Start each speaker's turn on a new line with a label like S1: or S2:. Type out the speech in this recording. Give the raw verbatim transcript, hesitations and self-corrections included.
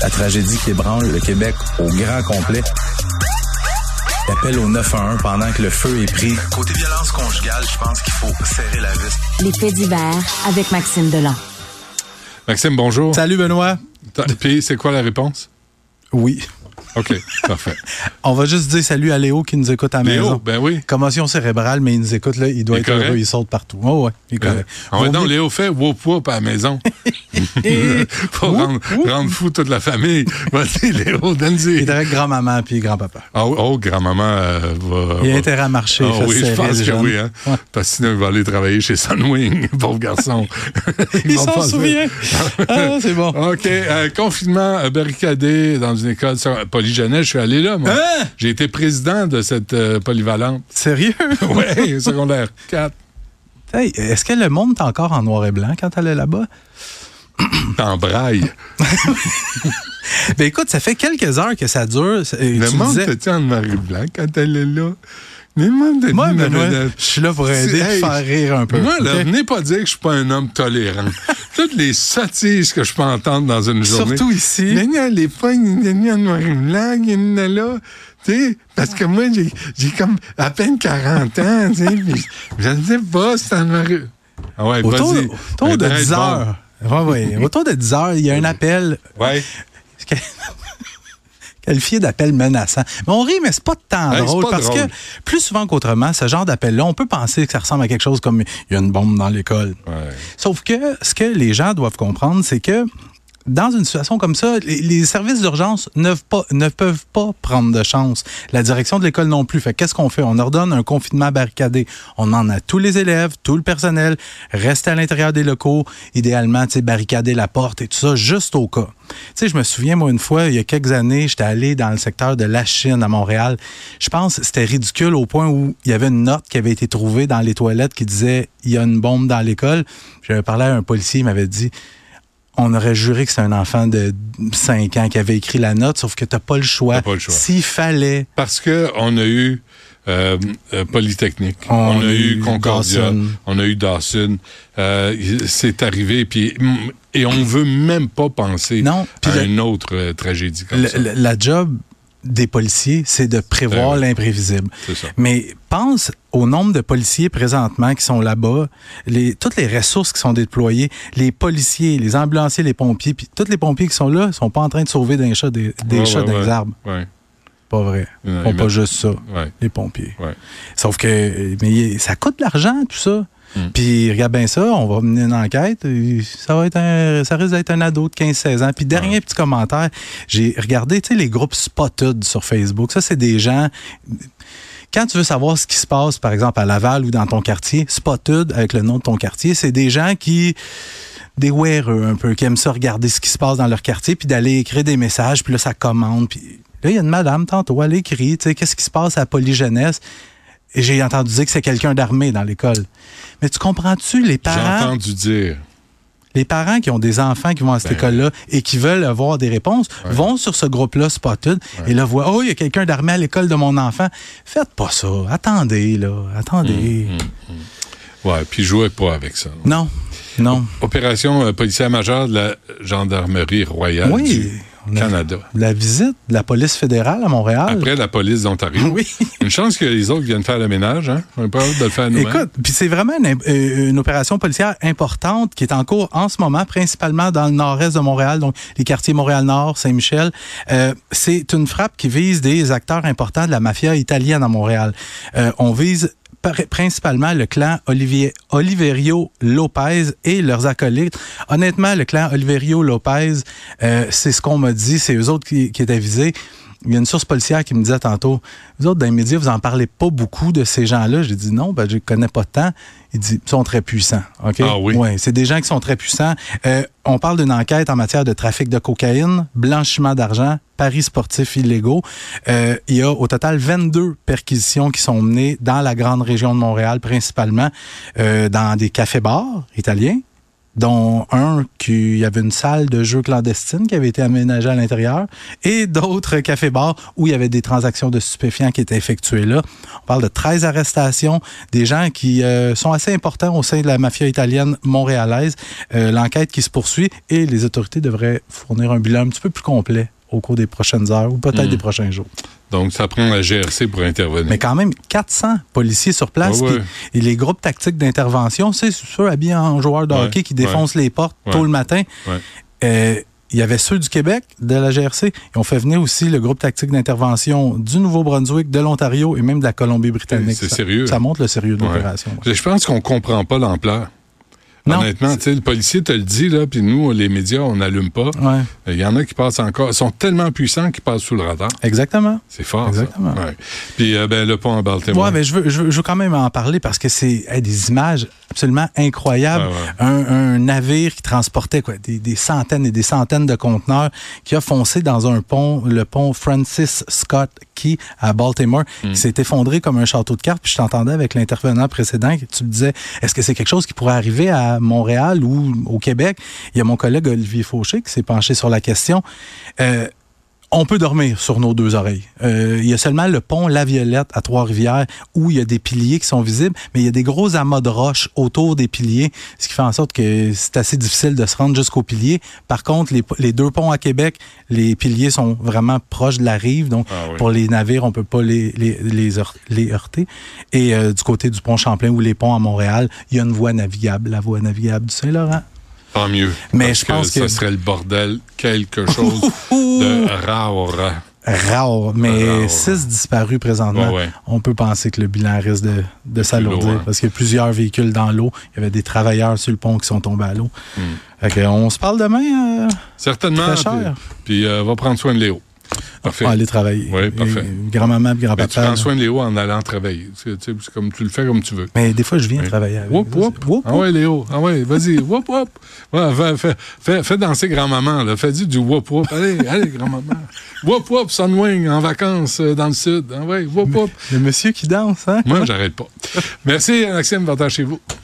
S1: La tragédie qui ébranle le Québec au grand complet. L'appel au neuf un un pendant que le feu est pris. Côté violence conjugale, je pense qu'il faut serrer la vis.
S2: Les faits divers avec Maxime Delan.
S3: Maxime, bonjour.
S4: Salut, Benoît.
S3: Puis, c'est quoi la réponse?
S4: Oui.
S3: OK, parfait.
S4: On va juste dire salut à Léo qui nous écoute à la
S3: Léo,
S4: maison.
S3: ben oui.
S4: Commotion cérébrale, mais il nous écoute, là. Il doit
S3: il
S4: être
S3: correct?
S4: heureux, il saute partout. Oh, ouais, il est correct.
S3: Euh, on va donc, Léo fait whoop whoop à la maison. Pour
S4: Whoop,
S3: rendre,
S4: whoop.
S3: rendre fou toute la famille. Vas-y, Léo, donne-y.
S4: Il est avec grand-maman puis grand-papa.
S3: Oh, oh grand-maman euh, va...
S4: Il a
S3: va...
S4: intérêt à marcher.
S3: Oh, oui, je pense que
S4: jeune.
S3: oui. Hein?
S4: Ouais.
S3: Parce que sinon, il va aller travailler chez Sunwing, pauvre garçon.
S4: Il
S3: va
S4: s'en
S3: passer.
S4: souvient. Ah, c'est bon.
S3: OK. Euh, confinement euh, barricadé dans une école polyjeunesse. Je suis allé là, moi.
S4: Hein?
S3: J'ai été président de cette euh, polyvalente.
S4: Sérieux?
S3: Oui, secondaire quatre.
S4: Hey, est-ce que le monde est encore en noir et blanc quand elle est là-bas?
S3: T'en brailles.
S4: Ben écoute, ça fait quelques heures que ça dure. Et
S3: Le
S4: tu
S3: monde
S4: disais...
S3: te tient en noir et blanc quand elle est là. Le monde te
S4: Moi,
S3: dit,
S4: Benoît,
S3: mais-
S4: je suis là pour aider et
S3: Hey,
S4: faire rire un peu.
S3: Moi, là,
S4: OK?
S3: venez pas dire que je suis pas un homme tolérant. Toutes les sottises que je peux entendre dans une journée.
S4: Surtout ici.
S3: Mais elle est pas une une en noir et blanc, il y en a là. Tu sais, parce que moi, j'ai, j'ai comme à peine quarante ans, tu sais, puis je ne sais pas si c'est en noir et... Ah ouais,
S4: Autour,
S3: vas-y.
S4: autour de
S3: Arrête
S4: dix
S3: bon.
S4: heures. Ouais, ouais. Autour de dix heures, il y a un appel
S3: Ouais.
S4: qualifié d'appel menaçant. Mais on rit, mais c'est pas tant
S3: Hey, c'est
S4: drôle
S3: pas
S4: parce
S3: drôle.
S4: que plus souvent qu'autrement, ce genre d'appel-là, on peut penser que ça ressemble à quelque chose comme il y a une bombe dans l'école.
S3: Ouais.
S4: Sauf que ce que les gens doivent comprendre, c'est que dans une situation comme ça, les, les services d'urgence ne, pas, ne peuvent pas prendre de chance. La direction de l'école non plus. Fait qu'est-ce qu'on fait? On ordonne un confinement barricadé. On demande à tous les élèves, tout le personnel, rester à l'intérieur des locaux, idéalement, tu sais, barricader la porte et tout ça, juste au cas. Tu sais, je me souviens, moi, une fois, il y a quelques années, j'étais allé dans le secteur de la Chine à Montréal. Je pense que c'était ridicule au point où il y avait une note qui avait été trouvée dans les toilettes qui disait « Il y a une bombe dans l'école ». J'avais parlé à un policier, il m'avait dit « On aurait juré que c'est un enfant de cinq ans qui avait écrit la note, sauf que t'as pas le choix.
S3: T'as pas le choix.
S4: S'il fallait...
S3: Parce qu'on a eu euh, euh, Polytechnique, on,
S4: On
S3: a
S4: a
S3: eu
S4: eu
S3: Concordia,
S4: Dawson.
S3: on a eu Dawson. Euh, c'est arrivé, puis et on veut même pas penser
S4: Non,
S3: à
S4: puis le-
S3: une autre euh, tragédie comme
S4: Le-
S3: ça.
S4: le- la job des policiers, c'est de prévoir
S3: Ben oui.
S4: l'imprévisible.
S3: C'est ça.
S4: Mais pense au nombre de policiers présentement qui sont là-bas, les, toutes les ressources qui sont déployées, les policiers, les ambulanciers, les pompiers, puis tous les pompiers qui sont là ne sont pas en train de sauver des chats, des, des
S3: Ouais,
S4: chats
S3: ouais,
S4: dans les
S3: ouais.
S4: arbres.
S3: Ouais,
S4: Pas vrai.
S3: Non,
S4: Ils font
S3: ils
S4: pas
S3: mettent-
S4: juste ça,
S3: ouais,
S4: les pompiers.
S3: ouais.
S4: Sauf que mais ça coûte de l'argent, tout ça.
S3: Mm.
S4: Puis regarde bien ça, on va mener une enquête. et Ça va être un, ça risque d'être un ado de quinze seize ans. Puis dernier petit commentaire, j'ai regardé, tu sais, les groupes Spotted sur Facebook. Ça, c'est des gens... Quand tu veux savoir ce qui se passe, par exemple, à Laval ou dans ton quartier, Spotted, avec le nom de ton quartier, c'est des gens qui... des weareux un peu, qui aiment ça regarder ce qui se passe dans leur quartier, puis d'aller écrire des messages, puis là, ça commande. Puis là, il y a une madame, tantôt, elle écrit, tu sais, qu'est-ce qui se passe à Polyjeunesse? Et j'ai entendu dire que c'est quelqu'un d'armé dans l'école. Mais tu comprends-tu, les
S3: J'ai
S4: parents...
S3: entendu dire.
S4: Les parents qui ont des enfants qui vont à cette
S3: Ben,
S4: école-là et qui veulent avoir des réponses
S3: Ouais.
S4: vont sur ce groupe-là, Spotted,
S3: Ouais.
S4: et là voient, oh, il y a quelqu'un d'armé à l'école de mon enfant. Faites pas ça. Attendez, là. Attendez.
S3: Hum, hum, hum. Ouais, puis jouez pas avec ça.
S4: Non. Non.
S3: Opération euh, policière majeure de la Gendarmerie royale
S4: Oui.
S3: du
S4: On a-
S3: Canada.
S4: La visite de la police fédérale à Montréal.
S3: Après la police d'Ontario.
S4: Oui.
S3: Une chance que les autres viennent faire le ménage, hein? On n'a pas hâte de le faire nous-mêmes.
S4: Écoute, puis c'est vraiment une, euh, une opération policière importante qui est en cours en ce moment, principalement dans le nord-est de Montréal, donc les quartiers Montréal-Nord, Saint-Michel. Euh, c'est une frappe qui vise des acteurs importants de la mafia italienne à Montréal. Euh, on vise par- principalement le clan Olivier, Oliverio Lopez et leurs acolytes. Honnêtement, le clan Oliverio Lopez, euh, c'est ce qu'on m'a dit, c'est eux autres qui, qui étaient visés. Il y a une source policière qui me disait tantôt, vous autres, dans les médias, vous en parlez pas beaucoup de ces gens-là. J'ai dit non, ben, je les connais pas tant. Il dit, ils sont très puissants. OK?
S3: Ah oui?
S4: Ouais, c'est des gens qui sont très puissants. Euh, on parle d'une enquête en matière de trafic de cocaïne, blanchiment d'argent, paris sportifs illégaux. Euh, il y a au total vingt-deux perquisitions qui sont menées dans la grande région de Montréal, principalement euh, dans des cafés-bars italiens, dont un qu'il y avait une salle de jeux clandestine qui avait été aménagée à l'intérieur et d'autres cafés-bars où il y avait des transactions de stupéfiants qui étaient effectuées là. On parle de treize arrestations, des gens qui euh, sont assez importants au sein de la mafia italienne montréalaise. Euh, l'enquête qui se poursuit et les autorités devraient fournir un bilan un petit peu plus complet au cours des prochaines heures ou peut-être mmh. des prochains jours.
S3: Donc, ça prend la G R C pour intervenir.
S4: Mais quand même, quatre cents policiers sur place.
S3: Ouais, ouais.
S4: Qui, et les groupes tactiques d'intervention, c'est ceux habillés en joueurs de hockey ouais, qui défoncent ouais, les portes ouais, tôt le matin.
S3: Ouais.
S4: Euh, il y avait ceux du Québec, de la G R C. Ils ont fait venir aussi le groupe tactique d'intervention du Nouveau-Brunswick, de l'Ontario et même de la Colombie-Britannique.
S3: C'est
S4: ça,
S3: sérieux.
S4: Ça montre le sérieux de
S3: ouais.
S4: l'opération.
S3: Ouais. Je pense qu'on ne comprend pas l'ampleur. Non, honnêtement, tu sais, le policier te le dit, là, puis nous, les médias, on n'allume pas. Il ouais. y en a qui passent encore. Ils sont tellement puissants qu'ils passent sous le radar.
S4: Exactement.
S3: C'est fort,
S4: Exactement.
S3: ça. Ouais. Puis, euh, ben, le pont à Baltimore.
S4: Oui, mais je veux, je, veux, je veux quand même en parler parce que c'est hey, des images absolument incroyables. Ouais, ouais. Un, un navire qui transportait quoi, des, des centaines et des centaines de conteneurs qui a foncé dans un pont, le pont Francis Scott Key à Baltimore, mm. qui s'est effondré comme un château de cartes. Puis je t'entendais avec l'intervenant précédent, tu me disais, est-ce que c'est quelque chose qui pourrait arriver à Montréal ou au Québec? Il y a mon collègue Olivier Fauché qui s'est penché sur la question. Euh, on peut dormir sur nos deux oreilles. Euh, il y a seulement le pont La Violette à Trois-Rivières où il y a des piliers qui sont visibles, mais il y a des gros amas de roches autour des piliers, ce qui fait en sorte que c'est assez difficile de se rendre jusqu'aux piliers. Par contre, les, les deux ponts à Québec, les piliers sont vraiment proches de la rive, donc ah oui. pour les navires, on peut pas les, les, les, heurter, les heurter. Et euh, du côté du pont Champlain ou les ponts à Montréal, il y a une voie navigable, la voie navigable du Saint-Laurent.
S3: Tant mieux.
S4: Mais
S3: parce
S4: je pense
S3: que,
S4: que
S3: ça serait le bordel, quelque chose de rare.
S4: Rare, mais rare. six disparus présentement.
S3: Ouais, ouais. On
S4: peut penser que le bilan risque de, de s'alourdir hein. parce qu'il y a plusieurs véhicules dans l'eau. Il y avait des travailleurs sur le pont qui sont tombés à l'eau. Mm. Fait que on se parle demain. Euh,
S3: Certainement.
S4: Très cher.
S3: Puis, puis euh, va prendre soin de Léo. Parfait.
S4: On va aller travailler.
S3: Oui, parfait.
S4: Grand-maman et grand-papa.
S3: Tu prends soin de Léo en allant travailler. C'est, c'est comme, tu le fais comme tu veux.
S4: Mais des fois, je viens oui. travailler avec.
S3: Whoop, whoop. whoop, ah ouais, Léo. Ah ouais, vas-y. Whoop, whoop. Ouais, fais, fais, fais, fais danser grand-maman. Là. Fais-y du whoop, whoop. Allez, allez, grand-maman. Whoop, whoop, Sunwing en vacances euh, dans le sud. Ah ouais, whoop, whoop.
S4: Le monsieur qui danse, hein?
S3: Moi, j'arrête pas. Merci, Maxime. Va-t'en chez vous.